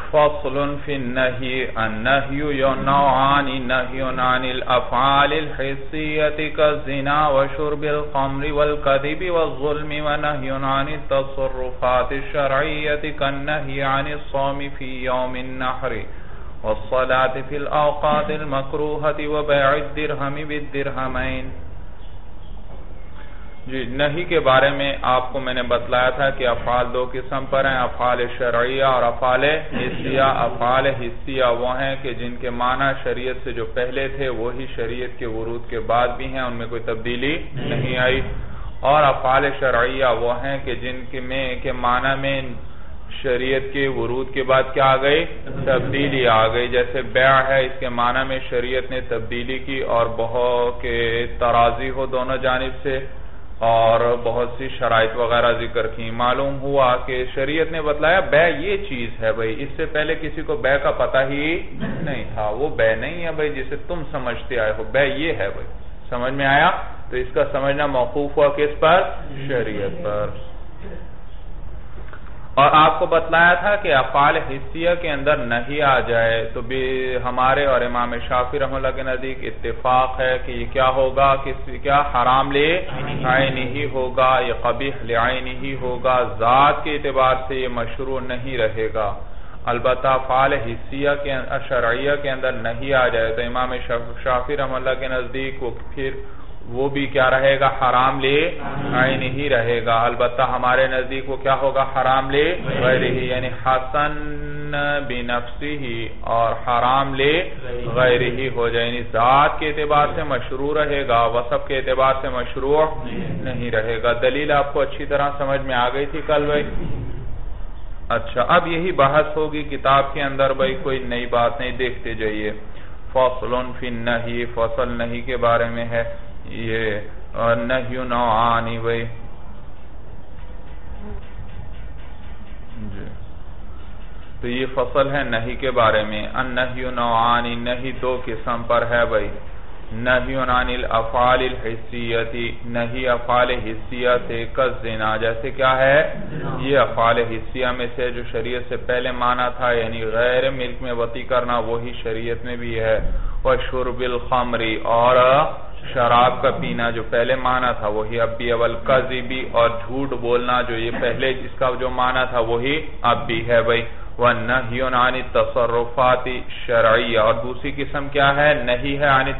فصل في النهي النهي نوعان نهي عن الأفعال الحسية كالزنا وشرب الخمر والكذب والظلم ونهي عن التصرفات الشرعية كالنهي عن الصوم في يوم النحر والصلاة في الأوقات المكروهة وبيع الدرهم بالدرهمين. جی نہیں کے بارے میں آپ کو میں نے بتلایا تھا کہ افعال دو قسم پر ہیں، افعال شرعیہ اور افعال حسیہ. افعال حسیہ وہ ہیں کہ جن کے معنی شریعت سے جو پہلے تھے وہی شریعت کے ورود کے بعد بھی ہیں، ان میں کوئی تبدیلی نہیں آئی. اور افعال شرعیہ وہ ہیں کہ جن کے معنی میں شریعت کے ورود کے بعد کیا آ گئی؟ تبدیلی آ گئی. جیسے بیع ہے، اس کے معنی میں شریعت نے تبدیلی کی اور بہت کے ترازی ہو دونوں جانب سے اور بہت سی شرائط وغیرہ ذکر کی. معلوم ہوا کہ شریعت نے بتلایا بیع یہ چیز ہے بھائی، اس سے پہلے کسی کو بیع کا پتہ ہی نہیں تھا. وہ بیع نہیں ہے بھائی جسے تم سمجھتے آئے ہو، بیع یہ ہے بھائی. سمجھ میں آیا؟ تو اس کا سمجھنا موقوف ہوا کس پر؟ شریعت پر. اور آپ کو بتلایا تھا کہ افعال حسیہ کے اندر نہیں آ جائے تو بھی ہمارے اور امام شافعی رحمہ اللہ کے نزدیک اتفاق ہے کہ یہ کیا ہوگا، کیا حرام لے عینی ہی ہوگا، یہ قبیح لعینی ہی ہوگا، ذات کے اعتبار سے یہ مشروع نہیں رہے گا. البتہ افعال حسیہ کے شرعیہ کے اندر نہیں آ جائے تو امام شافعی رحمہ اللہ کے نزدیک وہ بھی کیا رہے گا؟ حرام لے عین ہی رہے گا. البتہ ہمارے نزدیک وہ کیا ہوگا؟ حرام لے غیر ہی، یعنی حسن بنفسی ہی اور حرام لے غیر ہی ہو جائے. یعنی ذات کے اعتبار سے مشروع رہے گا، وصف کے اعتبار سے مشروع نہیں رہے گا. دلیل آپ کو اچھی طرح سمجھ میں آ گئی تھی کل بھائی؟ اچھا، اب یہی بحث ہوگی کتاب کے اندر بھائی، کوئی نئی بات نہیں، دیکھتے جائیے. فصل فی النہی، فصل نہیں کے بارے میں ہے. یہ نہی نوعانی بھائی جی، تو یہ فصل ہے نہیں کے بارے میں. النہی نوعانی، نہیں دو قسم پر ہے بھائی. نہی عن الافعال الحسیتی، نہیں افعال حسیہ سے کالزنا، جیسے کیا ہے؟ یہ افعال حسیہ میں سے جو شریعت سے پہلے مانا تھا، یعنی غیر ملک میں وطی کرنا، وہی شریعت میں بھی ہے. وشرب الخمر، اور شراب کا پینا جو پہلے مانا تھا وہی اب بھی. والکذبی، اور جھوٹ بولنا جو یہ پہلے جس کا جو مانا تھا وہی اب بھی ہے بھائی. وَالنَّهْيُ عَنِ التَّصَرُّفَاتِ شرعیہ، اور دوسری قسم کیا ہے؟ نہیں ہے عن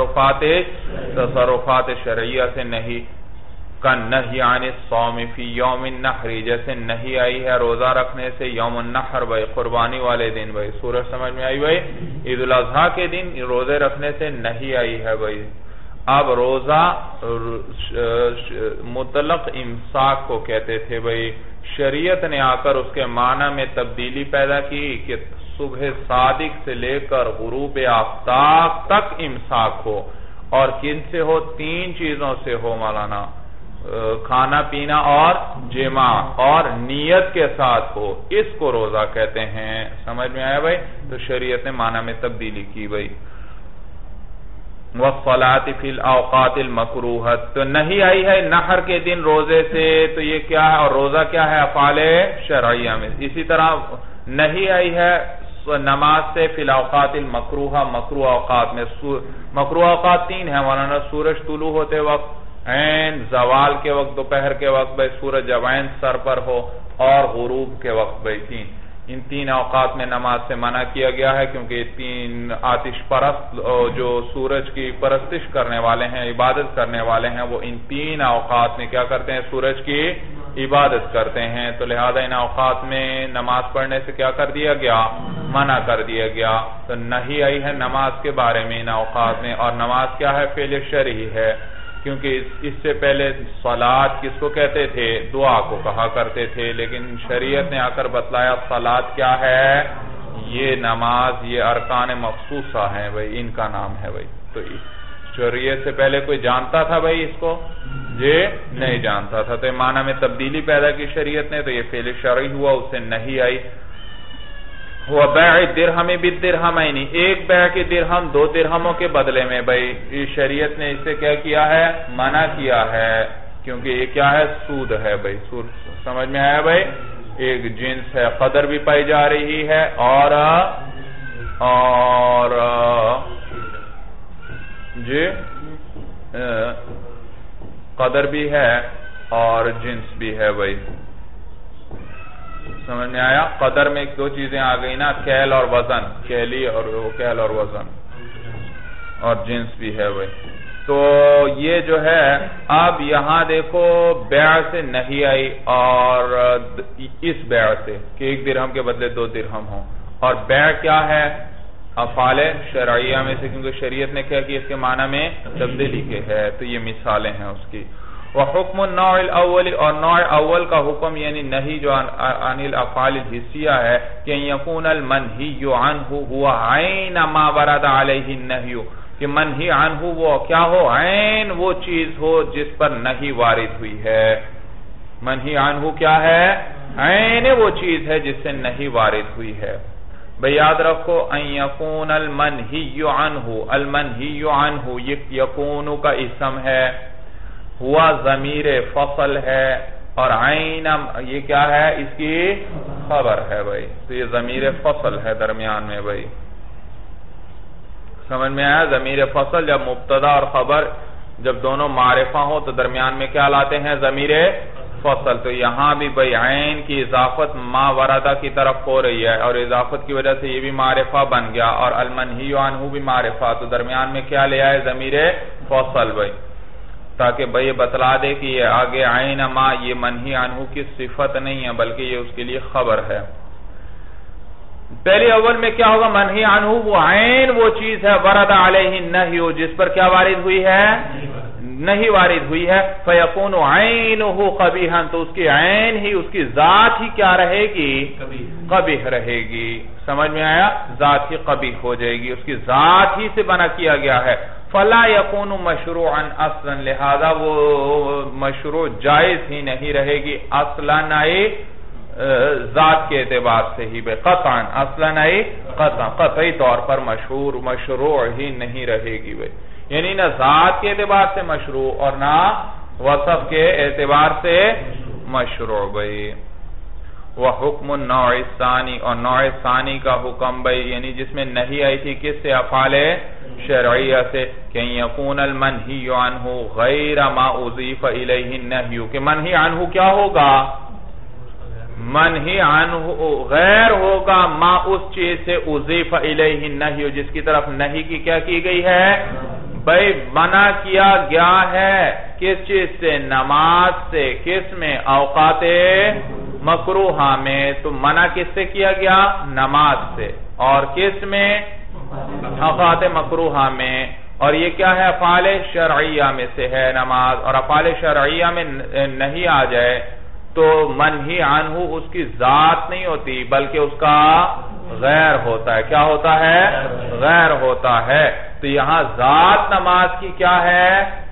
تصرفات شرعیہ سے نہیں. كَالنَّهْيِ عَنِ الصَّوْمِ فِي يَوْمِ النَّحْرِ، جیسے نہیں آئی ہے روزہ رکھنے سے یوم النحر بھائی، قربانی والے دن بھائی. سورج سمجھ میں آئی بھائی؟ عید الاضحیٰ کے دن روزے رکھنے سے نہیں آئی ہے بھائی. اب روزہ مطلق امساک کو کہتے تھے بھائی. شریعت نے آ کر اس کے معنی میں تبدیلی پیدا کی کہ صبح صادق سے لے کر غروب آفتاب تک امساک ہو. اور کن سے ہو؟ تین چیزوں سے ہو مولانا، کھانا پینا اور جماع، اور نیت کے ساتھ ہو. اس کو روزہ کہتے ہیں. سمجھ میں آیا بھائی؟ تو شریعت نے معنی میں تبدیلی کی بھائی. وَالصَّلَاةِ فِي الْأَوْقَاتِ الْمَكْرُوهَةِ، تو نہیں آئی ہے نحر کے دن روزے سے، تو یہ کیا ہے؟ اور روزہ کیا ہے؟ افعال شرعیہ میں. اسی طرح نہیں آئی ہے نماز سے فی الاوقات المکروہ، مکروہ اوقات میں. مکروہ اوقات تین ہیں مولانا: سورج طلوع ہوتے وقت، عین زوال کے وقت، دوپہر کے وقت بھائی سورج جب عین سر پر ہو، اور غروب کے وقت بھائی. ان تین اوقات میں نماز سے منع کیا گیا ہے، کیونکہ تین آتش پرست جو سورج کی پرستش کرنے والے ہیں، عبادت کرنے والے ہیں، وہ ان تین اوقات میں کیا کرتے ہیں؟ سورج کی عبادت کرتے ہیں. تو لہذا ان اوقات میں نماز پڑھنے سے کیا کر دیا گیا؟ منع کر دیا گیا. تو نہیں آئی ہے نماز کے بارے میں ان اوقات میں. اور نماز کیا ہے؟ فعل شرعی ہے، کیونکہ اس سے پہلے صلاۃ کس کو کہتے تھے؟ دعا کو کہا کرتے تھے. لیکن شریعت نے آ کر بتلایا صلاۃ کیا ہے؟ یہ نماز، یہ ارکان مخصوصہ ہیں بھائی، ان کا نام ہے بھائی. تو شریعت سے پہلے کوئی جانتا تھا بھائی اس کو؟ یہ نہیں جانتا تھا. تو معنی میں تبدیلی پیدا کی شریعت نے، تو یہ فعل شرعی ہوا، اس سے نہیں آئی. وَبَيْعِ الدِّرْهَمِ بِالدِّرْهَمَيْنِ، ایک بیع کے درہم دو درہموں کے بدلے میں بھائی. شریعت نے اسے کیا کیا ہے؟ منع کیا ہے، کیونکہ یہ کیا ہے؟ سود ہے بھائی. سود سمجھ میں آیا بھائی؟ ایک جنس ہے، قدر بھی پائی جا رہی ہے اور جی قدر بھی ہے اور جنس بھی ہے بھائی، سمجھ میں آیا؟ قدر میں دو چیزیں آ گئی نا، کیل اور وزن، کیلی اور کیل اور وزن، اور جنس بھی ہے بھائی۔ تو یہ جو ہے اب یہاں دیکھو بیع سے نہیں آئی، اور اس بیع سے کہ 1 درہم کے بدلے 2 درہم ہوں، اور بیع کیا ہے؟ افعال شرعیہ میں سے، کیونکہ شریعت نے کیا کہ اس کے معنی میں تبدیلی کے ہے، تو یہ مثالیں ہیں اس کی۔ وحکم النوع الاول، اور نوع اول کا حکم یعنی نہیں جو عن الافعال الحسیہ ہے کہ یکون المنہی عنہ هو عین ما ورد علیہ النہی، کہ منہی عنہ وہ کیا ہو؟ عین وہ چیز ہو جس پر نہیں وارد ہوئی ہے۔ منہی عنہ کیا ہے؟ عین وہ چیز ہے جس سے نہیں وارد ہوئی ہے۔ بھئی یاد رکھو ان یکون المنہی عنہ، المنہی عنہ یکون کا اسم ہے، ہوا ضمیر فصل ہے، اور عین یہ کیا ہے؟ اس کی خبر ہے بھئی، تو یہ ضمیر فصل ہے درمیان میں بھئی، سمجھ میں آیا؟ ضمیر فصل جب مبتدا اور خبر جب دونوں معرفہ ہو تو درمیان میں کیا لاتے ہیں؟ ضمیر فصل۔ تو یہاں بھی بھئی عین کی اضافت ما وردہ کی طرف ہو رہی ہے، اور اضافت کی وجہ سے یہ بھی معرفہ بن گیا، اور المنہی عنہ بھی معرفہ، تو درمیان میں کیا لے آئے؟ ضمیر فصل بھئی، تاکہ بھئی بتلا دے کہ یہ آگے عین ما یہ منہی عنہ کی صفت نہیں ہے بلکہ یہ اس کے لیے خبر ہے۔ پہلے اول میں کیا ہوگا؟ منہی عنہ وہ عین وہ چیز ہے ورد علیہ النہی، جس پر کیا وارد ہوئی ہے؟ نہیں وارد ہوئی ہے، فیکون عینہ قبیحا، تو اس کی عین ہی، اس کی ذات ہی کیا رہے گی؟ قبیح رہے گی، سمجھ میں آیا؟ ذات ہی قبیح ہو جائے گی، اس کی ذات ہی سے بنا کیا گیا ہے۔ فلا یکون مشروعا اصلا، لہذا وہ مشروع جائز ہی نہیں رہے گی، اصلا نئے ذات کے اعتبار سے ہی بے قطعا، اصلا نئے قطعی طور پر مشروع ہی نہیں رہے گی بھئی، یعنی نہ ذات کے اعتبار سے مشروع اور نہ وصف کے اعتبار سے مشروع بھئی۔ وحکم النوع الثانی، اور نوع ثانی کا حکم بھئی یعنی جس میں نہیں آئی تھی کس سے؟ افعال شرعیہ سے، کہ یکون المنہی عنہ غیر ما اضیف الیہ النہی، کہ منہی عنہ کیا ہوگا؟ منہی عنہ غیر ہوگا ما اس چیز سے اضیف الیہ النہی جس کی طرف نہیں کی کیا کی گئی ہے؟ بھئی منع کیا گیا ہے کس چیز سے؟ نماز سے، کس میں؟ اوقات مکروہہ میں، تو منع کس سے کیا گیا؟ نماز سے، اور کس میں؟ اوقات مکروہہ میں، اور یہ کیا ہے؟ افعال شرعیہ میں سے ہے نماز، اور افعال شرعیہ میں نہیں آ جائے تو منہی عنہ اس کی ذات نہیں ہوتی بلکہ اس کا غیر ہوتا ہے۔ کیا ہوتا ہے؟ غیر ہوتا ہے۔ تو یہاں ذات نماز کی کیا ہے؟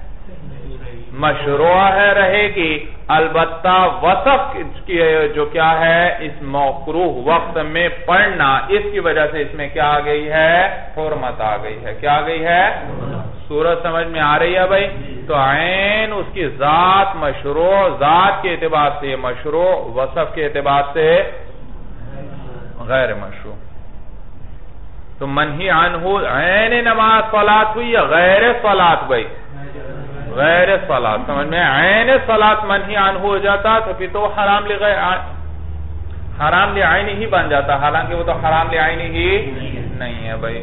مشروع ہے، رہے گی، البتہ وصف کی جو کیا ہے؟ اس مکروہ وقت میں پڑھنا، اس کی وجہ سے اس میں کیا آ گئی ہے؟ حرمت آ گئی ہے۔ کیا آ گئی ہے؟ صورت سمجھ میں آ رہی ہے بھائی؟ تو عین اس کی ذات مشروع، ذات کے اعتبار سے مشروع، وصف کے اعتبار سے غیر مشروع۔ تو منہی عنہ عین نماز صلاۃ ہوئی یا غیر صلاۃ بھائی؟ غیر صلاۃ، سمجھ میں؟ عین صلاۃ منہی عنہ ہو جاتا تو پھر تو حرام لعین ہی بن جاتا، حالانکہ وہ تو حرام لعین ہی نہیں ہے بھائی۔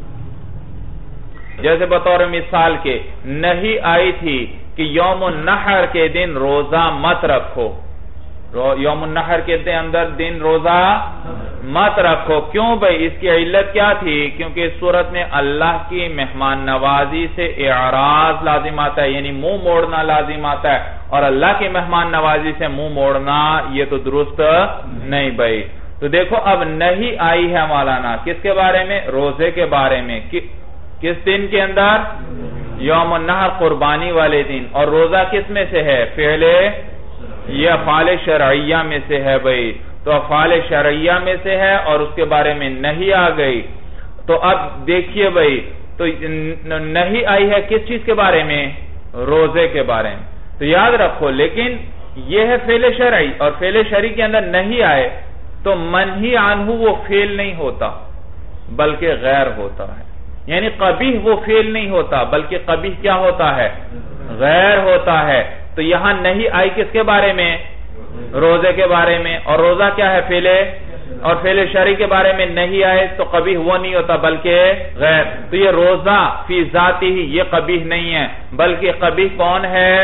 جیسے بطور مثال کے نہیں آئی تھی کہ یوم النحر کے دن روزہ مت رکھو، یوم النحر کے دن روزہ مت رکھو، کیوں بھئی؟ اس کی علت کیا تھی؟ کیونکہ اس صورت میں اللہ کی مہمان نوازی سے اعراض لازم آتا ہے، یعنی منہ موڑنا لازم آتا ہے، اور اللہ کی مہمان نوازی سے منہ موڑنا یہ تو درست نہیں بھئی۔ تو دیکھو اب نہیں آئی ہے مولانا کس کے بارے میں؟ روزے کے بارے میں۔ کس دن کے اندر؟ یوم النحر، قربانی والے دن، اور روزہ کس میں سے ہے؟ فعل یہ افعال شرعیہ میں سے ہے بھئی، تو افعال شرعیہ میں سے ہے اور اس کے بارے میں نہیں آ گئی۔ تو اب دیکھیے بھئی، تو نہیں آئی ہے کس چیز کے بارے میں؟ روزے کے بارے میں۔ تو یاد رکھو، لیکن یہ ہے فعل شرعی، اور فعل شرعی کے اندر نہیں آئے تو منہی عنہ وہ فعل نہیں ہوتا بلکہ غیر ہوتا ہے، یعنی قبیح وہ فعل نہیں ہوتا بلکہ قبیح کیا ہوتا ہے؟ غیر ہوتا ہے۔ تو یہاں نہیں آئی کس کے بارے میں؟ روزے کے بارے میں، اور روزہ کیا ہے؟ فعل، اور فعل شرعی کے بارے میں نہیں آئے تو قبیح وہ نہیں ہوتا بلکہ غیر۔ تو یہ روزہ فی ذاتی ہی یہ قبیح نہیں ہے، بلکہ قبیح کون ہے؟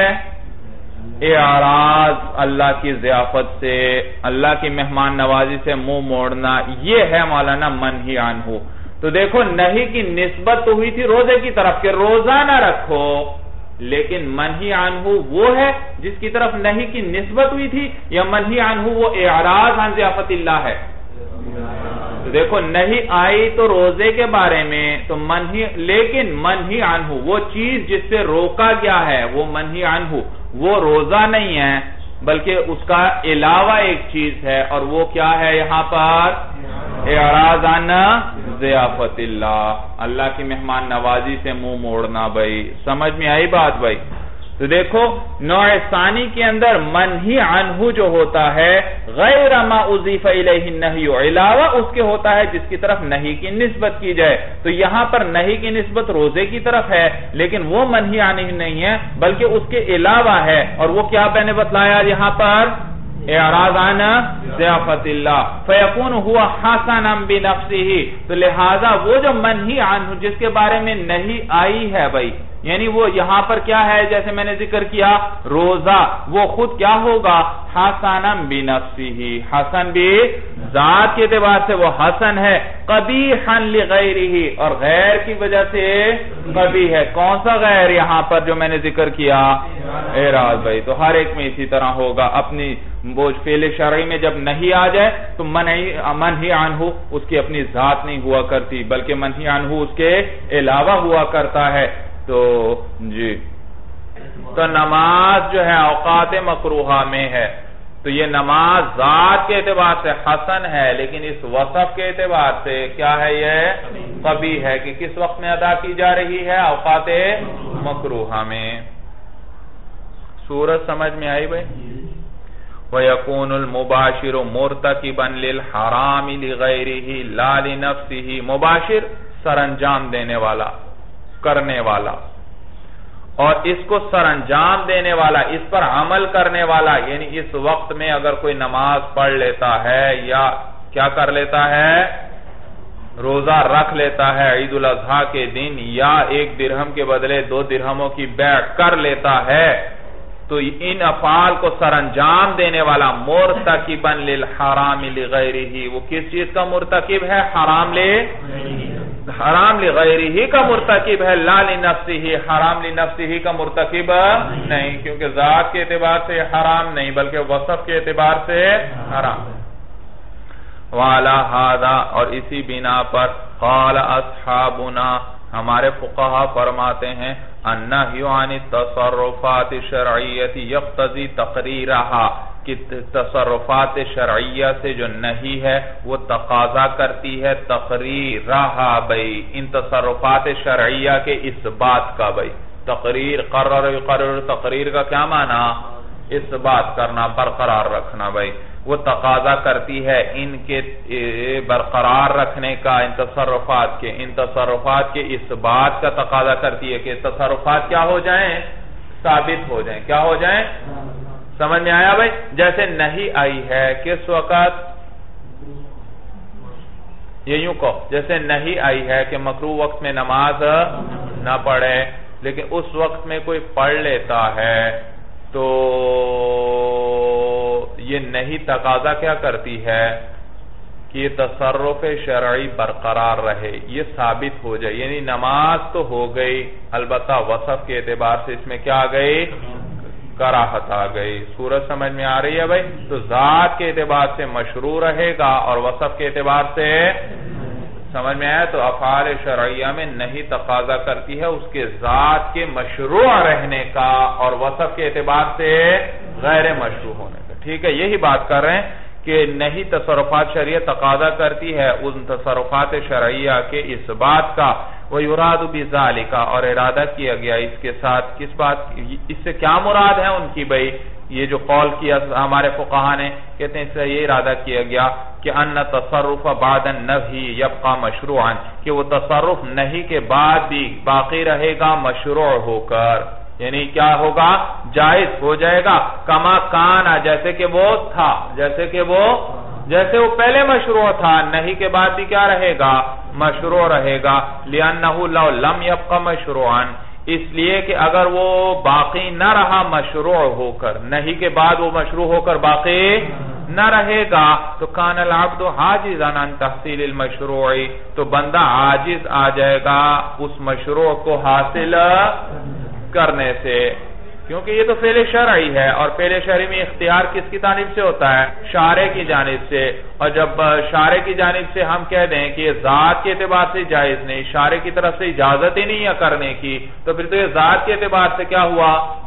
اعراض اللہ کی ضیافت سے، اللہ کی مہمان نوازی سے منہ موڑنا، یہ ہے مولانا منہی عنہ۔ تو دیکھو نہیں کی نسبت تو ہوئی تھی روزے کی طرف کہ روزہ نہ رکھو، لیکن منہی عنہ وہ ہے جس کی طرف نہیں کی نسبت ہوئی تھی، یا منہی عنہ وہ اعراض عن ضیافت اللہ ہے؟ تو دیکھو نہیں آئی تو روزے کے بارے میں تو منہی، لیکن منہی عنہ وہ چیز جس سے روکا گیا ہے وہ منہی عنہ وہ روزہ نہیں ہے بلکہ اس کا علاوہ ایک چیز ہے، اور وہ کیا ہے یہاں پر؟ اعراض عن ضیافت اللہ، اللہ کی مہمان نوازی سے منہ موڑنا۔ بھائی سمجھ میں آئی بات بھائی؟ تو دیکھو نوع ثانی کے اندر منہی عنہ جو ہوتا ہے غیر ما اضیف الیہ النہی، علاوہ اس کے ہوتا ہے جس کی طرف نہیں کی نسبت کی جائے۔ تو یہاں پر نہیں کی نسبت روزے کی طرف ہے، لیکن وہ منہی عنہ نہیں ہے بلکہ اس کے علاوہ ہے، اور وہ کیا میں نے بتلایا یہاں پر؟ اعراض عن ضیافت اللہ، فیکون ہوا حسنا بنفسہ۔ تو لہذا وہ جو منہی عنہ جس کے بارے میں نہیں آئی ہے بھائی، یعنی وہ یہاں پر کیا ہے؟ جیسے میں نے ذکر کیا روزہ، وہ خود کیا ہوگا؟ حسنا بنفسہ، حسن بھی ذات کے اعتبار سے وہ حسن ہے، قبیحا لغیرہ، اور غیر کی وجہ سے قبیح ہے۔ کون سا غیر یہاں پر جو میں نے ذکر کیا؟ اعراض بھائی۔ تو ہر ایک میں اسی طرح ہوگا، اپنی بوجھ فعل شرعی میں جب نہیں آ جائے تو منہی عنہ اس کی اپنی ذات نہیں ہوا کرتی بلکہ منہی عنہ اس کے علاوہ ہوا کرتا ہے۔ تو جی تو نماز جو ہے اوقات مکروہہ میں ہے، تو یہ نماز ذات کے اعتبار سے حسن ہے، لیکن اس وصف کے اعتبار سے کیا ہے؟ یہ قبیح ہے کہ کس وقت میں ادا کی جا رہی ہے؟ اوقات مکروہہ میں۔ سورت سمجھ میں آئی بھائی؟ وَيَكُونُ الْمُبَاشِرُ مُرْتَكِبًا لِلْحَرَامِ لِغَيْرِهِ لَا لِنَفْسِهِ، مباشر سر انجام دینے والا، کرنے والا، اور اس کو سر انجام دینے والا، اس پر عمل کرنے والا، یعنی اس وقت میں اگر کوئی نماز پڑھ لیتا ہے یا کیا کر لیتا ہے؟ روزہ رکھ لیتا ہے عید الاضحیٰ کے دن، یا 1 درہم کے بدلے 2 درہموں کی بیع کر لیتا ہے، تو ان افعال کو سر انجام دینے والا مرتکبا للحرام لغیرہ، وہ کس چیز کا مرتکب ہے؟ حرام لغیرہ کا مرتکب ہے، لا لنفسہ، حرام لنفسہ کا مرتکب نہیں، کیونکہ ذات کے اعتبار سے حرام نہیں بلکہ وصف کے اعتبار سے حرام۔ وعلی ھذا، اور اسی بنا پر قال اصحابنا، ہمارے فقہا فرماتے ہیں النہی عن التصرفات الشرعیۃ یقتضی تقریرہا، کہ تصرفات شرعیہ سے جو نہیں ہے وہ تقاضا کرتی ہے تقریرہا، بھئی ان تصرفات شرعیہ کے اس بات کا۔ بھئی تقریر، قرر یقرر، تقریر کا کیا معنی؟ اس بات کرنا، برقرار رکھنا۔ بھئی وہ تقاضا کرتی ہے ان کے برقرار رکھنے کا، ان تصرفات کے اس بات کا تقاضا کرتی ہے کہ تصرفات کیا ہو جائیں؟ ثابت ہو جائیں۔ کیا ہو جائیں؟ سمجھ میں آیا بھائی؟ جیسے نہیں آئی ہے کس وقت؟ یہ یوں کہو، جیسے نہیں آئی ہے کہ مکروہ وقت میں نماز نہ پڑھے، لیکن اس وقت میں کوئی پڑھ لیتا ہے تو یہ نہیں تقاضا کیا کرتی ہے کہ یہ تصرف شرعی برقرار رہے، یہ ثابت ہو جائے، یعنی نماز تو ہو گئی، البتہ وصف کے اعتبار سے اس میں کیا آ گئی؟ کراہت آ گئی۔ سورج سمجھ میں آ رہی ہے بھائی؟ تو ذات کے اعتبار سے مشروع رہے گا اور وصف کے اعتبار سے سمجھ میں آیا؟ تو افعال شرعیہ میں نہیں تقاضا کرتی ہے اس کے ذات کے مشروع رہنے کا اور وصف کے اعتبار سے غیر مشروع ہونے کا۔ ٹھیک ہے، یہی بات کر رہے ہیں کہ نہیں تصرفات شرعیہ تقاضا کرتی ہے ان تصرفات شرعیہ کے اس بات کا، وَيُرَادُ بِذَالِكَ، اور ارادہ کیا گیا اس کے ساتھ کس بات، اس سے کیا مراد ہے ان کی بھئی؟ یہ جو قول کیا ہمارے فقہا نے، کہتے ہیں اس سے یہ ارادہ کیا گیا کہ ان تصرف بعد النہی یبقى مشروعا، کہ وہ تصرف نہی کے بعد بھی باقی رہے گا مشروع ہو کر، یعنی کیا ہوگا، جائز ہو جائے گا، کما کانا، جیسے کہ وہ تھا، جیسے وہ پہلے مشروع تھا، نہیں کے بعد بھی کیا رہے گا، مشروع رہے گا، لِأَنَّهُ لَوْ لَمْ يَبْقَ مَشْرُوعًا، اس لیے کہ اگر وہ باقی نہ رہا مشروع ہو کر، نہیں کے بعد وہ مشروع ہو کر باقی نہ رہے گا، تو کان العبد عاجزا عن تحصیل المشروع، تو بندہ عاجز آ جائے گا اس مشروع کو حاصل کرنے سے، کیونکہ یہ تو فعل شرعی ہے، اور فعل شرعی میں اختیار کس کی جانب سے ہوتا ہے، شارع کی جانب سے، اور جب شارع کی جانب سے ہم کہہ دیں کہ یہ ذات کے اعتبار سے جائز نہیں، شارع کی طرف سے اجازت ہی نہیں ہے کرنے کی، تو پھر تو یہ ذات کے اعتبار سے کیا ہوا،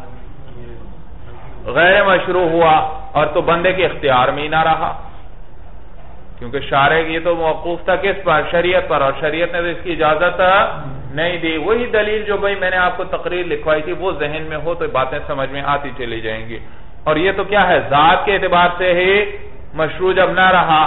غیر مشروع ہوا، اور تو بندے کے اختیار میں ہی نہ رہا، کیونکہ شارع یہ تو موقوف تھا کس پر، شریعت پر، اور شریعت نے تو اس کی اجازت نہیں دی۔ وہی دلیل جو بھئی میں نے آپ کو تقریر لکھوائی تھی، وہ ذہن میں ہو تو باتیں سمجھ میں آتی چلی جائیں گی، اور یہ تو کیا ہے، ذات کے اعتبار سے ہی مشروع جب نہ رہا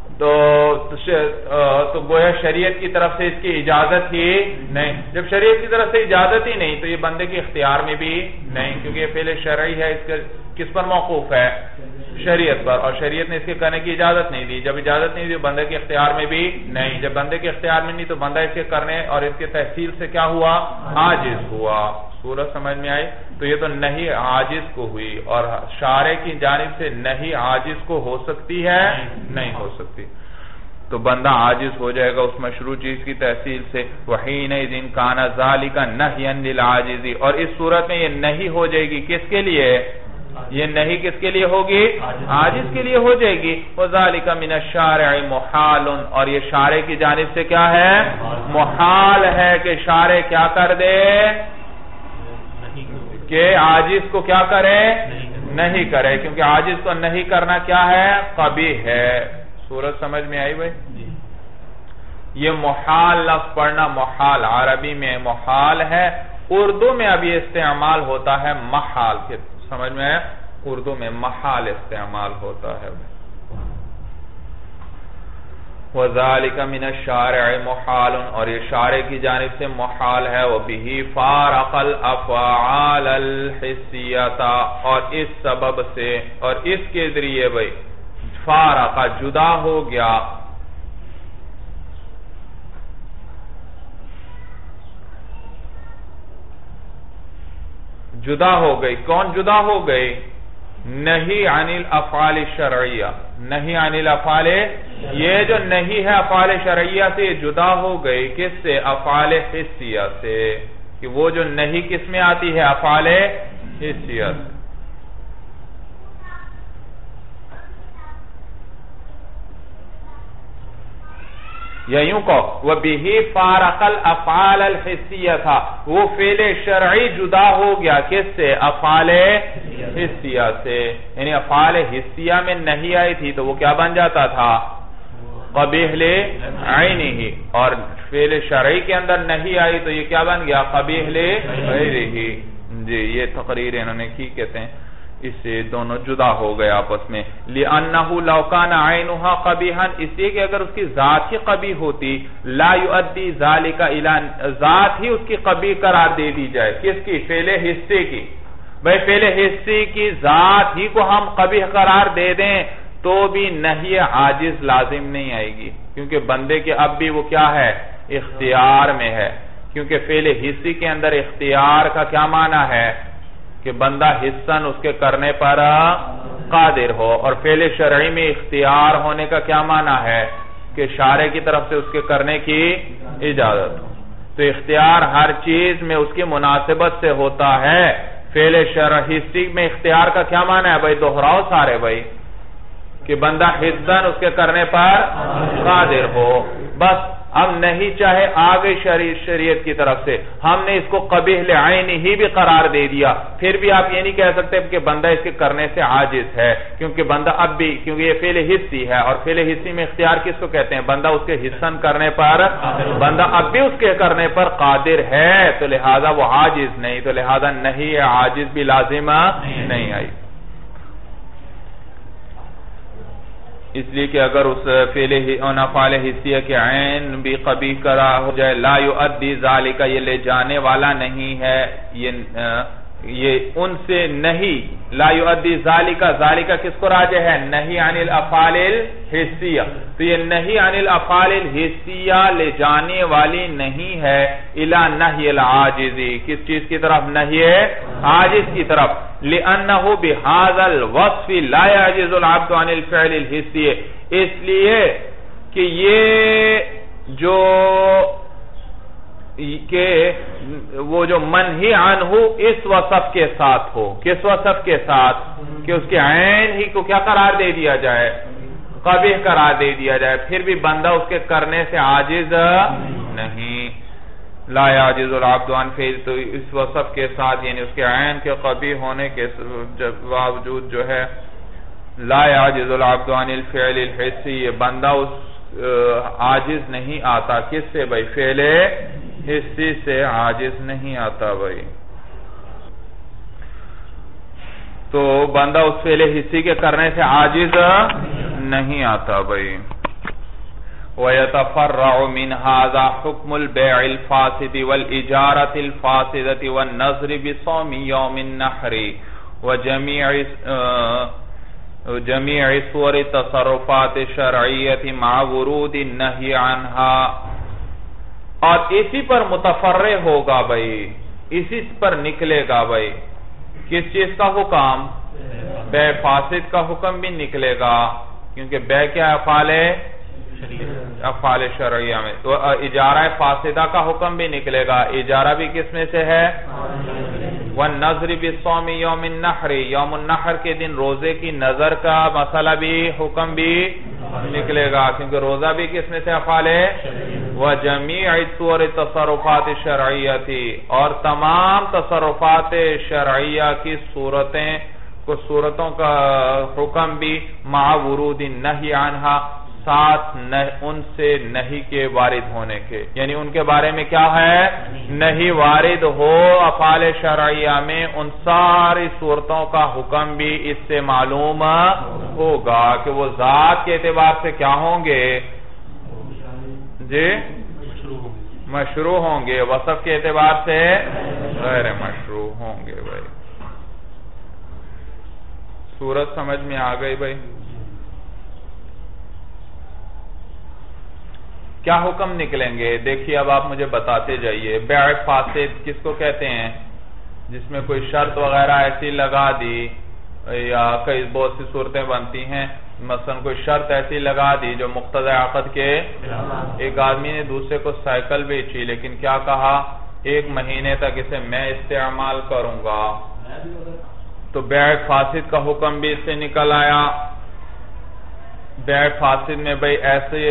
تو گویا شریعت کی طرف سے اس کی اجازت ہی نہیں، جب شریعت کی طرف سے اجازت ہی نہیں تو یہ بندے کے اختیار میں بھی نہیں، کیونکہ یہ فعل شرعی ہے، اس کا کس پر موقوف ہے، شریعت پر، اور شریعت نے اس کے کرنے کی اجازت نہیں دی، جب اجازت نہیں دی تو بندے کے اختیار میں بھی نہیں، جب بندے کے اختیار میں نہیں تو بندہ اس کے کرنے اور اس کے تحصیل سے کیا ہوا، عاجز ہوا۔ صورت سمجھ میں آئی؟ تو یہ تو نہیں عاجز کو ہوئی، اور شارع کی جانب سے نہیں عاجز کو ہو سکتی ہے، نہیں ہو سکتی، تو بندہ عاجز ہو جائے گا اس مشروع چیز کی تحصیل سے۔ وَحِينَئِذٍ كَانَ ذَلِكَ نَهْيًا لِلْعَاجِزِ، اور اس صورت میں یہ نہیں ہو جائے گی کس کے لیے، یہ نہیں کس کے لیے ہوگی، عاجز کے لیے ہو جائے گی۔ وَذَلِكَ مِنَ الشَّارِعِ مُحَالٌ، اور یہ شارع کی جانب سے کیا ہے، محال ہے کہ شارع کیا کر دے، کہ عاجز کو کیا کرے، نہیں کرے، کیونکہ عاجز کو نہیں کرنا کیا ہے، قبیح ہے۔ صورت سمجھ میں آئی بھئی؟ یہ محال لفظ پڑھنا، محال عربی میں محال ہے، اردو میں اب یہ استعمال ہوتا ہے محال، پھر سمجھ میں آیا، اردو میں محال استعمال ہوتا ہے۔ وَذَلِكَ مِنَ الشَّارِعِ مُحَالٌ، اور یہ شارع کی جانب سے محال ہے، وَبِهِ فَارَقَ الْأَفْعَالَ الْحِسِّيَّةَ، اور اس سبب سے اور اس کے ذریعے بھئی فارق جدا ہو گیا، جدا ہو گئی، کون جدا ہو گئی، نہیں عن الافعال الشرعیہ، نہیں عن الافعال، یہ جو نہیں ہے افعال شرعیہ سے یہ جدا ہو گئی، کس سے، افعال حسیہ سے، کہ وہ جو نہیں کس میں آتی ہے، افعال حسیہ سے۔ یا یوں کہو وَبِهِ فَارَقَ الْأَفْعَالَ الْحِسِّيَّةَ، تھا وہ فعل شرعی جدا ہو گیا کس سے، افعال حسیہ سے، یعنی افعال حسیہ میں نہیں آئی تھی تو وہ کیا بن جاتا تھا، قبیح لعینہ، اور فعل شرعی کے اندر نہیں آئی تو یہ کیا بن گیا، قبیح لغیرہ۔ جی یہ تقریر انہوں نے کی، کہتے ہیں اس سے دونوں جدا ہو گئے آپس میں۔ لِأَنَّهُ لَوْ كَانَ عَيْنُهَا قَبِيحًا، اس لیے کہ اگر اس کی ذات ہی قبیح ہوتی، لَا يُؤَدِّي ذَلِكَ إِلَى، ذات ہی اس کی قبیح قرار دے دی جائے، کس کی، فعل حصے کی، بھئی فعل حصے کی ذات ہی کو ہم قبیح قرار دے دیں تو بھی نہی عاجز لازم نہیں آئے گی، کیونکہ بندے کے اب بھی وہ کیا ہے، اختیار میں ہے، کیونکہ فعل حصے کے اندر اختیار کا کیا معنی ہے کہ بندہ حصن اس کے کرنے پر قادر ہو، اور فعل شرعی میں اختیار ہونے کا کیا معنی ہے کہ شارع کی طرف سے اس کے کرنے کی اجازت ہو، تو اختیار ہر چیز میں اس کی مناسبت سے ہوتا ہے۔ فعل شرعی میں اختیار کا کیا معنی ہے بھائی، دہراؤ سارے بھائی، کہ بندہ حصن اس کے کرنے پر قادر ہو، بس اب نہیں چاہے آگے شریعت کی طرف سے ہم نے اس کو قبیح لعین ہی بھی قرار دے دیا، پھر بھی آپ یہ نہیں کہہ سکتے کہ بندہ اس کے کرنے سے عاجز ہے، کیونکہ بندہ اب بھی، کیونکہ یہ فعل حصی ہے، اور فعل حصی میں اختیار کس کو کہتے ہیں، بندہ اس کے حصن کرنے پر، بندہ اب بھی اس کے کرنے پر قادر ہے، تو لہذا وہ عاجز نہیں، تو لہذا نہیں عاجز بھی لازم نہیں آئی۔ اس لیے کہ اگر اس فعل افعال حسیہ کے عین بھی قبیح کرا ہو جائے، لا یؤدی ذالک، یہ لے جانے والا نہیں ہے، یہ ان سے نہیں، لا یؤدی ذالک، ذالک کس کو راجع ہے؟ نہی عن الافعال الحسیہ، تو یہ نہی عن الافعال الحسیہ لے جانے والی نہیں ہے الی نہی العاجز، کس چیز کی طرف؟ نہی عاجز کی طرف، لأنہ بہذا الوصف لا يعجز العبد عن الفعل الحسی، اس لیے کہ یہ جو کہ وہ جو منہی عنہ اس وصف کے ساتھ ہو، کس وصف کے ساتھ؟ کہ اس کے عین ہی کو کیا قرار دے دیا جائے؟ قبیح قرار دے دیا جائے، پھر بھی بندہ اس کے کرنے سے عاجز نہیں، لا يعجز العبد عن فعل، تو اس وصف کے ساتھ یعنی اس کے عین کے قبیح ہونے کے باوجود جو ہے لا يعجز العبد عن الفعل الحسی، یہ بندہ اس عاجز نہیں آتا، کس سے بھائی؟ فعل حسی سے عاجز نہیں آتا بھائی، تو بندہ اس فعل حسی کے کرنے سے عاجز نہیں آتا بھائی۔ وَيَتَفَرَّعُ مِنْ هَذَا حُكْمُ الْبَيْعِ الْفَاسِدِ وَالْإِجَارَةِ الْفَاسِدَةِ وَالنَّذْرِ بِصَوْمِ يَوْمِ النَّحْرِ وَجَمِيعِ صُوَرِ التَّصَرُّفَاتِ الشَّرْعِيَّةِ مَعَ وُرُودِ النَّهْيِ عَنْهَا، اور اسی پر متفرع ہوگا بھائی، اسی پر نکلے گا بھائی، کس چیز کا حکم؟ بیع فاسد کا حکم بھی نکلے گا، کیونکہ بیع کیا افعال شرعیہ میں، تو اجارہ فاسدہ کا حکم بھی نکلے گا، اجارہ بھی کس میں سے ہے؟ وَالنَّذْرِ بِصَوْمِ يَوْمِ النَّحْرِ، یوم النحر کے دن روزے کی نظر کا مسئلہ بھی حکم بھی نکلے گا، کیونکہ روزہ بھی کس میں سے افعال ہے؟ وَجَمِيعِ صُوَرِ التَّصَرُّفَاتِ الشَّرْعِيَّةِ، اور تمام تصرفات شرعیہ کی صورتوں کا حکم بھی مع ورود النہی عنہا، ساتھ ان سے نہیں کے وارد ہونے کے، یعنی ان کے بارے میں کیا ہے؟ نہیں وارد ہو افعال شرعیہ میں، ان ساری صورتوں کا حکم بھی اس سے معلوم ہوگا کہ وہ ذات کے اعتبار سے کیا ہوں گے؟ جی مشروع ہوں گے، وصف کے اعتبار سے غیر مشروع ہوں گے بھائی۔ صورت سمجھ میں آ گئی بھائی؟ کیا حکم نکلیں گے؟ دیکھیے اب آپ مجھے بتاتے جائیے، بیع فاسد کس کو کہتے ہیں؟ جس میں کوئی شرط وغیرہ ایسی لگا دی، یا کئی بہت سی صورتیں بنتی ہیں، مثلا کوئی شرط ایسی لگا دی جو مقتضی عقد کے، ایک آدمی نے دوسرے کو سائیکل بیچی، لیکن کیا کہا؟ 1 مہینے تک اسے میں استعمال کروں گا، تو بیع فاسد کا حکم بھی اس سے نکل آیا۔ بیع فاسد میں بھئی ایسے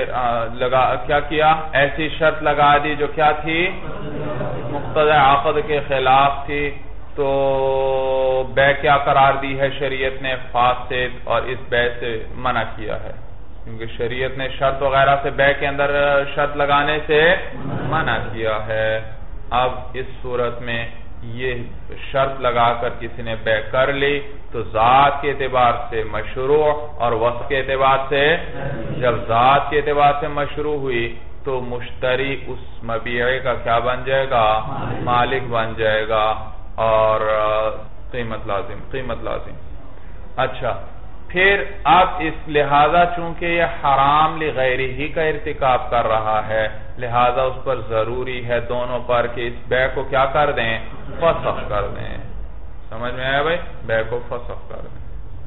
کیا کیا؟ ایسی شرط لگا دی جو کیا تھی؟ مقتضی عقد کے خلاف تھی، تو بیع کیا قرار دی ہے شریعت نے؟ فاسد، اور اس بیع سے منع کیا ہے، کیونکہ شریعت نے شرط وغیرہ سے بیع کے اندر شرط لگانے سے منع کیا ہے۔ اب اس صورت میں یہ شرط لگا کر کسی نے بیع کر لی تو ذات کے اعتبار سے مشروع، اور وصف کے اعتبار سے، جب ذات کے اعتبار سے مشروع ہوئی تو مشتری اس مبیعے کا کیا بن جائے گا؟ مالک بن جائے گا، اور قیمت لازم۔ اچھا، پھر اب اس لہذا چونکہ یہ حرام لغیرہ ہی کا ارتکاب کر رہا ہے، لہذا اس پر ضروری ہے دونوں پر کہ اس بیع کو کیا کر دیں؟ فسخ کر دیں۔ سمجھ میں آیا بھائی؟ بیع کو فسخ کر دیں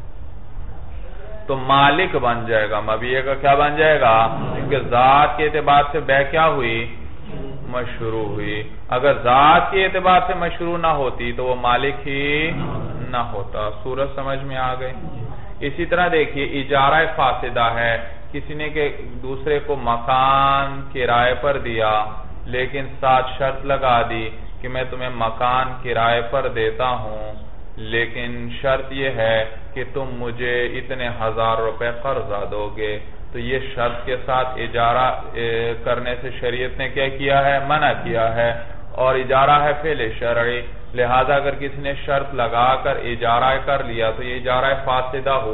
تو مالک بن جائے گا، مبیع کا کیا بن جائے گا؟ کیونکہ ذات کے اعتبار سے بیع کیا ہوئی؟ مشروع ہوئی۔ اگر ذات کے اعتبار سے مشروع نہ ہوتی تو وہ مالک ہی نہ ہوتا۔ صورت سمجھ میں آ گئی؟ اسی طرح دیکھیے، اجارہ فاسدہ ہے، کسی نے کہ دوسرے کو مکان کرائے پر دیا، لیکن ساتھ شرط لگا دی کہ میں تمہیں مکان کرائے پر دیتا ہوں، لیکن شرط یہ ہے کہ تم مجھے اتنے 1000 روپے قرضہ دو گے، تو یہ شرط کے ساتھ اجارہ کرنے سے شریعت نے کیا کیا ہے؟ منع کیا ہے، اور اجارہ ہے فعل شرعی، لہذا اگر کسی نے شرط لگا کر اجارہ کر لیا تو یہ اجارہ فاسدہ ہوا،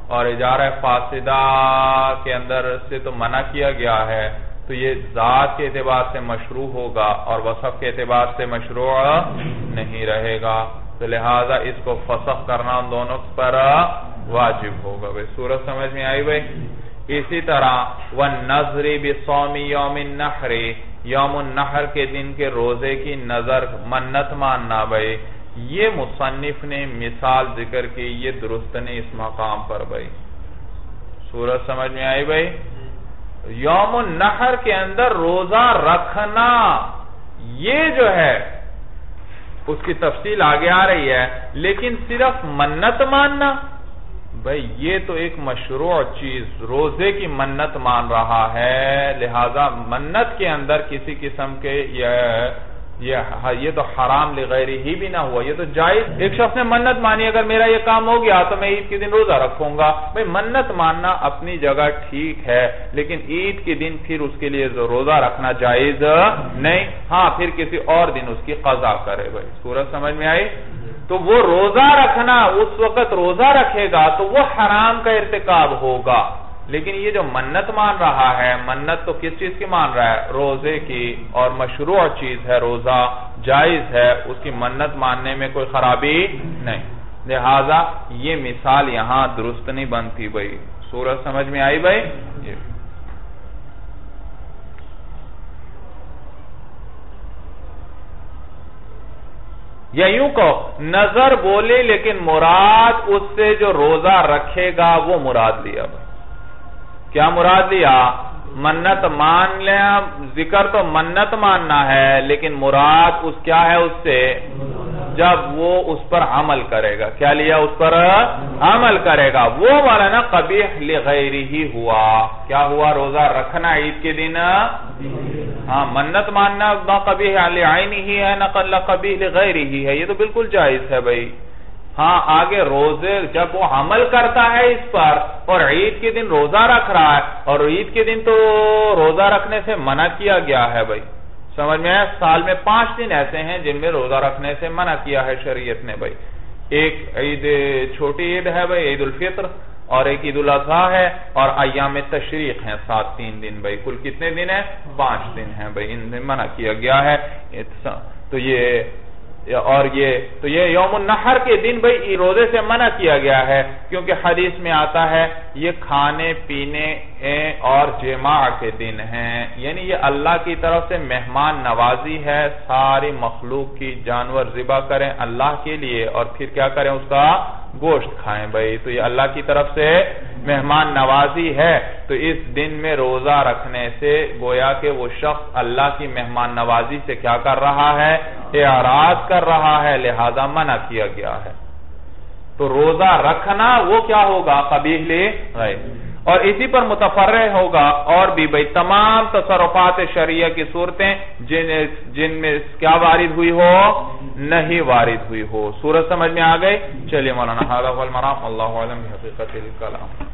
اور اجارہ فاسدہ کے اندر سے تو منع کیا گیا ہے، تو یہ ذات کے اعتبار سے مشروع ہوگا اور وصف کے اعتبار سے مشروع نہیں رہے گا، تو لہذا اس کو فسخ کرنا ان دونوں پر واجب ہوگا۔ بھئی سورت سمجھ میں آئی بھئی؟ اسی طرح وَالنَّذْرِ بِصَوْمِ يَوْمِ النَّحْرِ، یوم النحر کے دن کے روزے کی نظر منت ماننا بھئی، یہ مصنف نے مثال ذکر کی، یہ درست نہیں اس مقام پر بھئی۔ سورت سمجھ میں آئی بھئی؟ یوم النحر کے اندر روزہ رکھنا یہ جو ہے اس کی تفصیل آگے آ رہی ہے، لیکن صرف منت ماننا بھئی یہ تو ایک مشروع چیز، روزے کی منت مان رہا ہے، لہذا منت کے اندر کسی قسم کے یہ تو حرام لغیری ہی بھی نہ ہوا، یہ تو جائز۔ ایک شخص نے منت مانی اگر میرا یہ کام ہو گیا تو میں عید کے دن روزہ رکھوں گا، بھئی منت ماننا اپنی جگہ ٹھیک ہے، لیکن عید کے دن پھر اس کے لیے روزہ رکھنا جائز نہیں، ہاں پھر کسی اور دن اس کی قضا کرے بھئی۔ سورت سمجھ میں آئی؟ تو وہ روزہ رکھنا اس وقت روزہ رکھے گا تو وہ حرام کا ارتکاب ہوگا، لیکن یہ جو منت مان رہا ہے، منت تو کس چیز کی مان رہا ہے؟ روزے کی، اور مشروع چیز ہے روزہ، جائز ہے، اس کی منت ماننے میں کوئی خرابی نہیں، لہذا یہ مثال یہاں درست نہیں بنتی بھئی۔ سورت سمجھ میں آئی بھئی؟ یا یوں کہو نظر بولے لیکن مراد اس سے جو روزہ رکھے گا وہ مراد لیا بھئی۔ کیا مراد لیا؟ منت مان لیا، ذکر تو منت ماننا ہے لیکن مراد اس کیا ہے اس سے؟ جب وہ اس پر عمل کرے گا، کیا لیا؟ اس پر عمل کرے گا، وہ والا نا قبیح لغیرہ ہی ہوا۔ کیا ہوا؟ روزہ رکھنا عید کے دن، ہاں منت ماننا نہ قبیح لعینہ ہی ہے نہ قبیح لغیرہ ہی ہے، یہ تو بالکل جائز ہے بھئی۔ ہاں آگے روزے جب وہ عمل کرتا ہے اس پر اور عید کے دن روزہ رکھ رہا ہے، اور عید کے دن تو روزہ رکھنے سے منع کیا گیا ہے بھئی، سمجھ میں ہے؟ سال میں 5 دن ایسے ہیں جن میں روزہ رکھنے سے منع کیا ہے شریعت نے بھئی۔ ایک عید چھوٹی عید ہے بھئی عید الفطر، اور ایک عید الاضحیٰ ہے، اور ایام تشریق ہیں 3 دن بھئی، کل کتنے دن ہیں؟ 5 دن ہیں بھئی، ان میں منع کیا گیا ہے۔ تو یہ یوم النحر کے دن بھئی روزے سے منع کیا گیا ہے، کیونکہ حدیث میں آتا ہے یہ کھانے پینے اور جماع کے دن ہیں، یعنی یہ اللہ کی طرف سے مہمان نوازی ہے، ساری مخلوق کی جانور ذبح کریں اللہ کے لیے اور پھر کیا کریں؟ اس کا گوشت کھائیں بھئی، تو یہ اللہ کی طرف سے مہمان نوازی ہے، تو اس دن میں روزہ رکھنے سے گویا کہ وہ شخص اللہ کی مہمان نوازی سے کیا کر رہا ہے؟ اعراض کر رہا ہے، لہذا منع کیا گیا ہے۔ تو روزہ رکھنا وہ کیا ہوگا؟ قبیح لغیرہ، اور اسی پر متفرع ہوگا اور بھی بھئی تمام تصرفات شرعیہ کی صورتیں جن میں کیا وارد ہوئی ہو؟ نہیں وارد ہوئی ہو۔ سورت سمجھ میں آ گئی؟ چلیے مولانا، ھذا هو المرام، اللہ اعلم بحقیقت الکلام۔